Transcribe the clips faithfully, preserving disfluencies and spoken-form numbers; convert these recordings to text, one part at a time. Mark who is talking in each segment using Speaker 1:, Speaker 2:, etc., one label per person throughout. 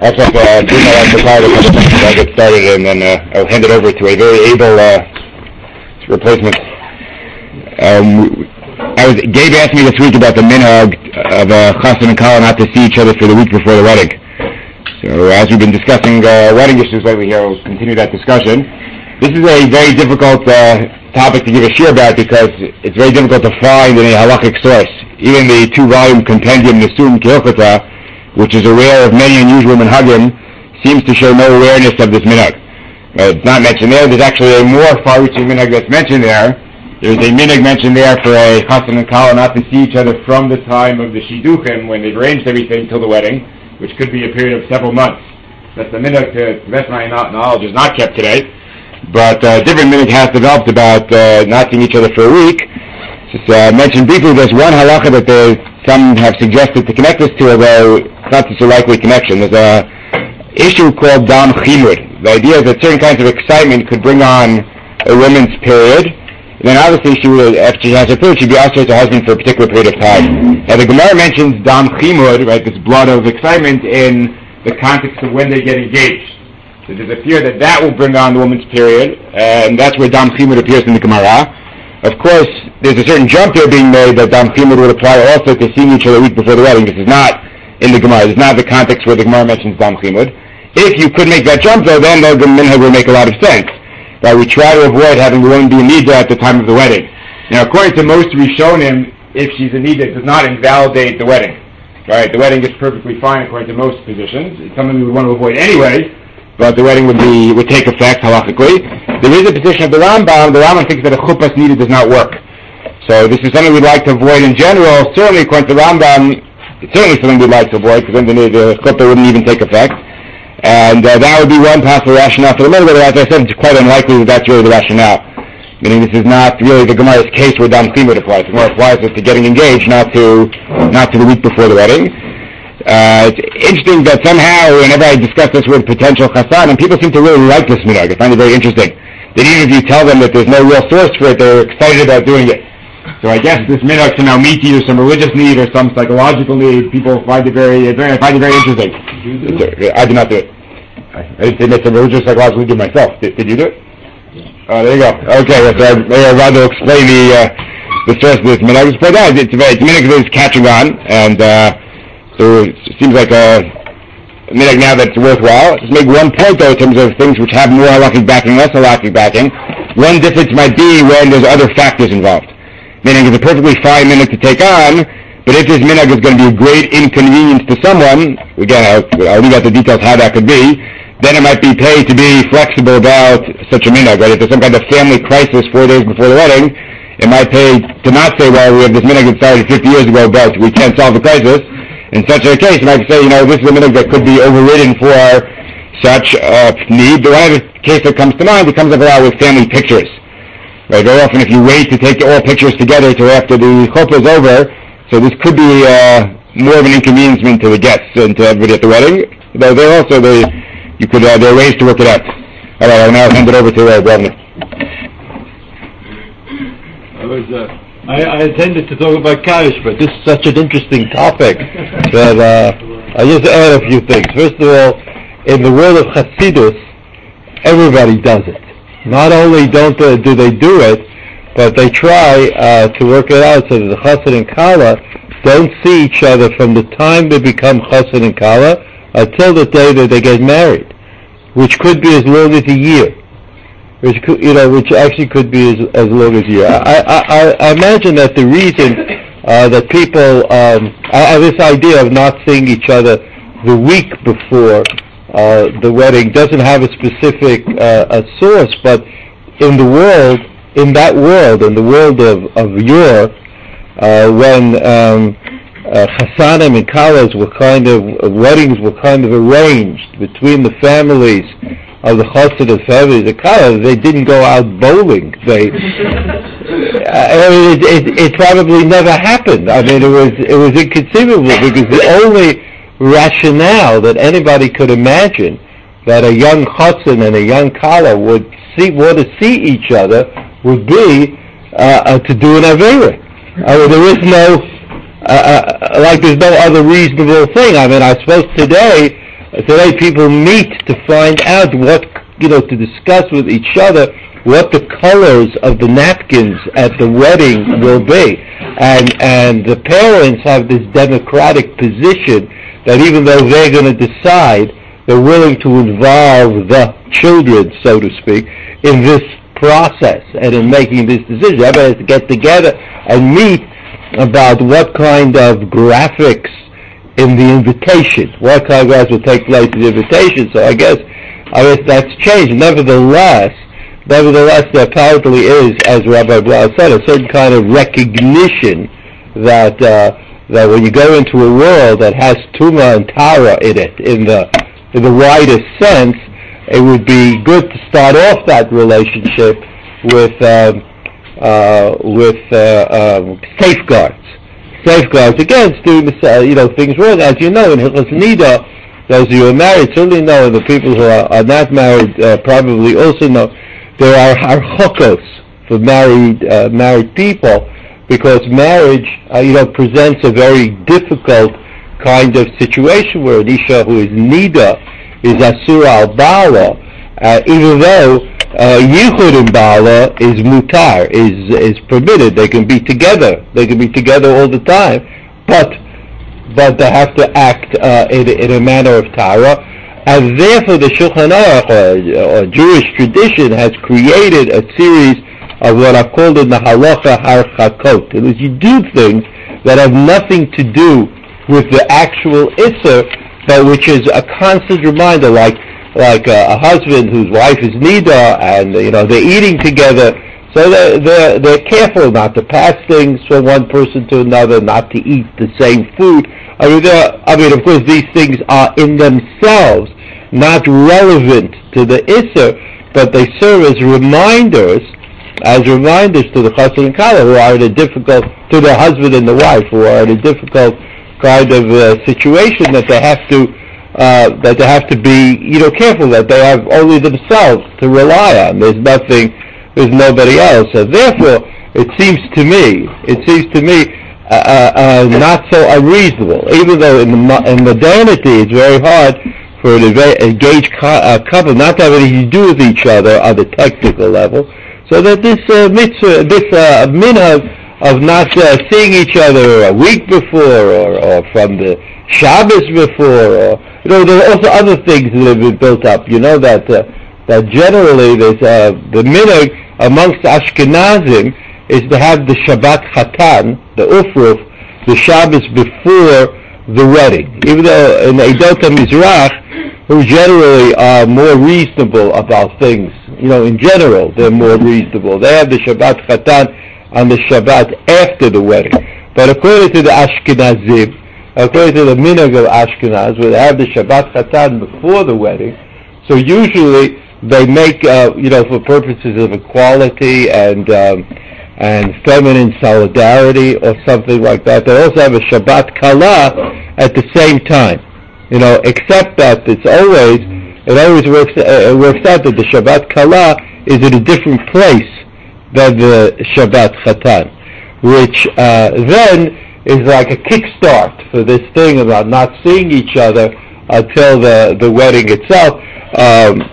Speaker 1: Also, uh, bring my wife to call a couple of things I'll get started, and then uh, I'll hand it over to a very able uh, replacement. Um, I was, Gabe asked me this week about the minhag of uh, chassan and kala not to see each other for the week before the wedding. So as we've been discussing uh, wedding issues lately here, we'll continue that discussion. This is a very difficult uh, topic to give a shiur about because it's very difficult to find in a halachic source. Even the two-volume compendium Nesum Kehilchota, which is aware of many unusual minhagim, seems to show no awareness of this minhag. Uh, it's not mentioned there. There's actually a more far-reaching minhag that's mentioned there. There's a minhag mentioned there for a chassan and kala not to see each other from the time of the shidduchim, when they've arranged everything till the wedding, which could be a period of several months. That's the minhag, to the best of my knowledge, is not kept today. But uh, different minhag has developed about uh, not seeing each other for a week. Just uh, mention briefly, there's one halacha that they, some have suggested to connect this to, although it's not such a likely connection. There's a issue called dam chimud. The idea is that certain kinds of excitement could bring on a woman's period. And then obviously she would, after she has her period, she'd be ushered to her husband for a particular period of time. Now the Gemara mentions dam chimud, right, this blood of excitement, in the context of when they get engaged. So there's a fear that that will bring on the woman's period, and that's where dam chimud appears in the Gemara. Of course, there's a certain jump here being made that dam chimud would apply also to seeing each other a week before the wedding. This is not in the Gemara. This is not the context where the Gemara mentions dam chimud. If you could make that jump, though, then the minhag will make a lot of sense. Right? We try to avoid having the woman be a nida at the time of the wedding. Now, according to most Rishonim, if she's a nida, it does not invalidate the wedding. Right? The wedding is perfectly fine according to most positions. It's something we would want to avoid anyway, but the wedding would be would take effect halachically. There is a position of the Rambam. The Rambam thinks that a chuppah nida does not work. So this is something we'd like to avoid in general. Certainly, according to the Rambam, it's certainly something we'd like to avoid, because then the, the chuppah wouldn't even take effect. And uh, that would be one possible rationale for the middle, but as I said, it's quite unlikely that that's really the rationale. Meaning this is not really the Gemara's case where dam chimud applies. The Gemara applies it to getting engaged, not to not to the week before the wedding. Uh, it's interesting that somehow, whenever I discuss this with potential chassan, and people seem to really like this minhag, I find it very interesting, that even if you tell them that there's no real source for it, they're excited about doing it. So I guess this minhag to now meet either some religious need or some psychological need, people find it very, very find it very interesting. A, I did not do it. I, I didn't say it's a religious psychological need myself. Did, did you do it? Oh, uh, there you go. Okay, well, so maybe I'd rather explain the uh, the source of this minhag. It's it's a minhag that is catching on, and uh, so it seems like a minhag now that's worthwhile. Just make one point though in terms of things which have more halakhic backing, less halakhic backing. One difference might be when there's other factors involved. Meaning it's a perfectly fine minhag to take on, but if this minhag is going to be a great inconvenience to someone, again, I'll, I'll leave out the details how that could be, then it might be paid to be flexible about such a minhag, right? If there's some kind of family crisis four days before the wedding, it might pay to not say, well, we have this minhag that started fifty years ago, but we can't solve the crisis. In such a case, you might say, you know, this is a minhag that could be overridden for such a need. The one other case that comes to mind, it comes up a lot with family pictures. Right, very often if you wait to take all pictures together till after the chuppah is over, so this could be uh, more of an inconveniencement to the guests and to everybody at the wedding. Though there also, the, you could, uh, there are ways to work it out. All right, I'll now hand it over to uh, Governor.
Speaker 2: I was, uh, I, I intended to talk about Kaddish, but this is such an interesting topic that uh, I just add a few things. First of all, in the world of Chassidus, everybody does it. Not only don't they, do they do it, but they try uh, to work it out so that the chassan and kala don't see each other from the time they become chassan and kala until the day that they get married, which could be as long as a year, which could, you know, which actually could be as, as long as a year. I, I, I imagine that the reason uh, that people um, have this idea of not seeing each other the week before Uh, the wedding doesn't have a specific uh, a source, but in the world, in that world, in the world of, of yore, uh, when um, uh, chasanim and kalas were kind of, uh, weddings were kind of arranged between the families of the chassid and families of kalas, they didn't go out bowling. They, uh, it, it, it probably never happened. I mean, it was it was inconceivable, because the only rationale that anybody could imagine that a young chassan and a young kala would see want to see each other would be uh, uh, to do an avera. I mean, there is no uh, uh, like there's no other reasonable thing. I mean, I suppose today today people meet to find out what, you know, to discuss with each other what the colors of the napkins at the wedding will be. And, and the parents have this democratic position that even though they're going to decide, they're willing to involve the children, so to speak, in this process and in making this decision. Everybody has to get together and meet about what kind of graphics in the invitation, what kind of graphics will take place in the invitation. So I guess, I guess that's changed. Nevertheless, nevertheless, there apparently is, as Rabbi Blau said, a certain kind of recognition that uh, that when you go into a world that has Tuma and Tara in it, in the in the widest sense, it would be good to start off that relationship with um, uh, with uh, um, safeguards, safeguards against doing the, uh, you know, things wrong. As you know, in Hilchos Nida, those who are married certainly know, and the people who are, are not married uh, probably also know, there are harchokos for married uh, married people, because marriage, uh, you know, presents a very difficult kind of situation where an isha who is nida is asura al bala, uh, even though uh, yichud in bala is mutar, is is permitted. They can be together. They can be together all the time, but but they have to act uh, in, in a manner of tara. And therefore, the Shulchan Aruch, or, or Jewish tradition, has created a series of what are called in the halacha harchakot. It is, you do things that have nothing to do with the actual isser, but which is a constant reminder, like like a, a husband whose wife is nida, and you know they're eating together, so they're, they're they're careful not to pass things from one person to another, not to eat the same food. I mean, I mean, of course, these things are in themselves not relevant to the isser, but they serve as reminders, as reminders to the chassan and kala who are in a difficult, to the husband and the wife who are in a difficult kind of uh, situation that they have to, uh, that they have to be, you know, careful that they have only themselves to rely on. There's nothing, there's nobody else. So therefore, it seems to me, it seems to me, uh, uh, not so unreasonable. Even though in, the, in modernity it's very hard for an engaged co- uh, couple not to have anything to do with each other on the technical level, so that this uh, mitzvah, this uh, minhag of not uh, seeing each other a week before, or, or from the Shabbos before, or, you know, there are also other things that have been built up. You know that uh, that generally there's uh, the minhag amongst Ashkenazim is to have the Shabbat Chatan, the Ufruf, the Shabbos before the wedding. Even though in Eidot HaMizrach, who generally are more reasonable about things, you know, in general, they're more reasonable. They have the Shabbat Chatan on the Shabbat after the wedding. But according to the Ashkenazim, according to the minhag of Ashkenaz, where they have the Shabbat Chatan before the wedding, so usually they make, uh, you know, for purposes of equality and um, and feminine solidarity or something like that, they also have a Shabbat Kala at the same time. You know, except that it's always, it always works, uh, it works out that the Shabbat Kala is in a different place than the Shabbat Chatan, which uh, then is like a kickstart for this thing about not seeing each other until the, the wedding itself. Um,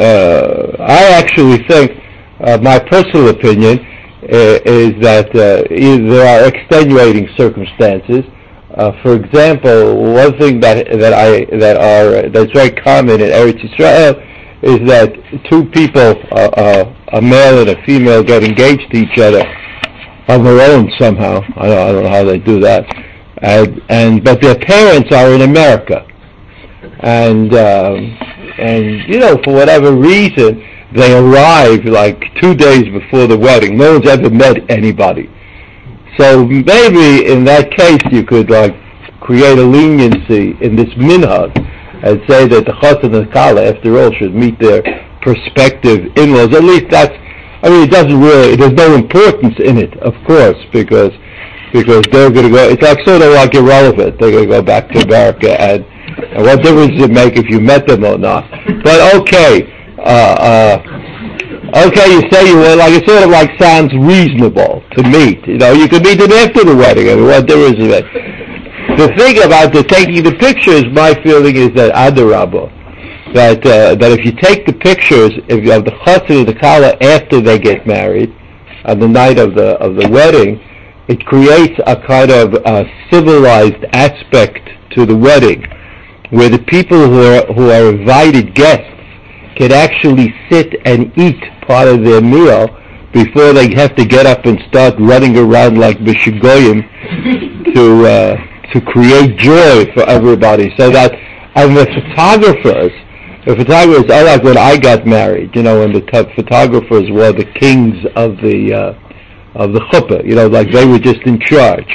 Speaker 2: uh, I actually think, uh, my personal opinion, uh, is that uh, there are extenuating circumstances. Uh, for example, one thing that that I that are that's very common in Eretz Yisrael is that two people, uh, uh, a male and a female, get engaged to each other on their own somehow. I don't, I don't know how they do that, and, and but their parents are in America, and um, and you know, for whatever reason, they arrive like two days before the wedding. No one's ever met anybody. So maybe in that case you could like create a leniency in this minhag and say that the chassan and kala, after all, should meet their prospective in-laws. At least that's, I mean, it doesn't really, there's no importance in it, of course, because because they're going to go, it's like sort of like irrelevant. They're going to go back to America, and, and what difference does it make if you met them or not? But okay, uh, uh, Okay, you say you were like, it sort of like sounds reasonable to meet. You know, you could meet them after the wedding. I mean, what difference does it make? the thing about the taking the pictures, my feeling is that Adarabah, that uh, that if you take the pictures if you have the chassid and the kala after they get married, on the night of the of the wedding, it creates a kind of uh, civilized aspect to the wedding, where the people who are who are invited guests can actually sit and eat part of their meal before they have to get up and start running around like Mishigoyim to uh, to create joy for everybody. So that, and the photographers, the photographers, I like when I got married, you know, when the t- photographers were the kings of the uh, of the chuppah, you know, like they were just in charge.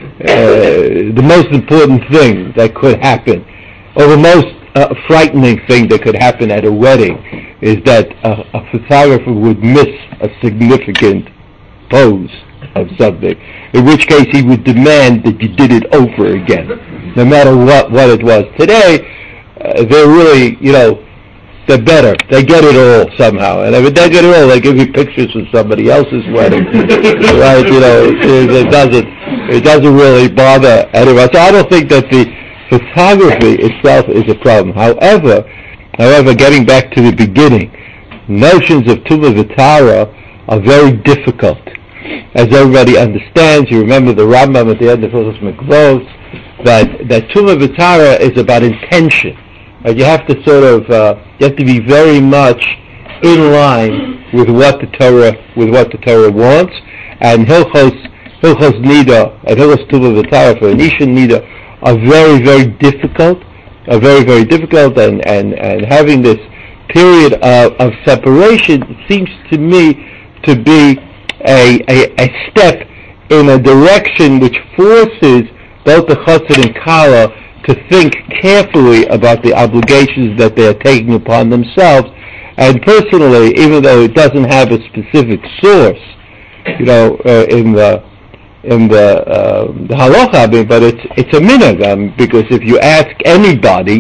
Speaker 2: Uh, the most important thing that could happen, or the most uh, frightening thing that could happen at a wedding, is that a, a photographer would miss a significant pose of something, in which case he would demand that you did it over again, no matter what, what it was. Today, uh, they're really, you know, they're better. They get it all somehow. And if they get it all, they give you pictures of somebody else's wedding. Right, you know, it, it doesn't it doesn't really bother anyone. So I don't think that the photography itself is a problem. However, however, getting back to the beginning, notions of Tumah V'Tara are very difficult. As everybody understands, you remember the Rambam at the end of Hilchos Mikvot, that, that Tumah V'Tara is about intention. Right? You have to sort of, uh, you have to be very much in line with what the Torah, with what the Torah wants, and Hilchos, Hilchos Nida, and Hilchos Tumah V'Tara for an Isha Nida are very, very difficult, are very, very difficult, and, and, and having this period of, of separation seems to me to be a, a, a step in a direction which forces both the chassid and kala to think carefully about the obligations that they are taking upon themselves. And personally, even though it doesn't have a specific source, you know, uh, in the in the uh, the halacha, but it's it's a minhag, um, because if you ask anybody,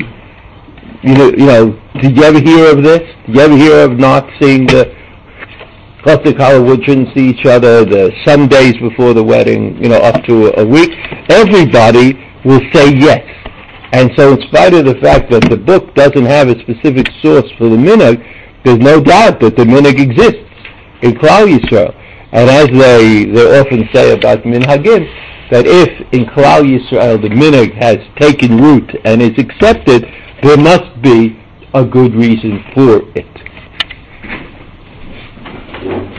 Speaker 2: you know, you know, did you ever hear of this? Did you ever hear of not seeing the chassid kala would shouldn't see each other the some days before the wedding, you know, up to a, a week? Everybody will say yes. And so, in spite of the fact that the book doesn't have a specific source for the minhag, there's no doubt that the minhag exists in Klal Yisrael. And as they, they often say about minhagim, that if in Klal Yisrael the minhag has taken root and is accepted, there must be a good reason for it.